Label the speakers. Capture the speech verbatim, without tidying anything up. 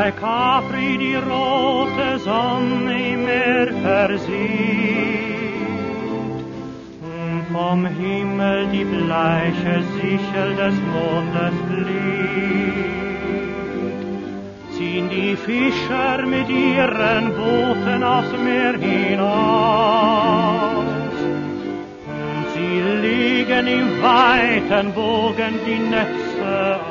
Speaker 1: bei Capri die rote Sonne im Meer versieht, vom Himmel die bleiche Sichel des Mondes fliegt, ziehen die Fischer mit ihren Booten aufs Meer hinaus, und sie legen im weiten Bogen die Netze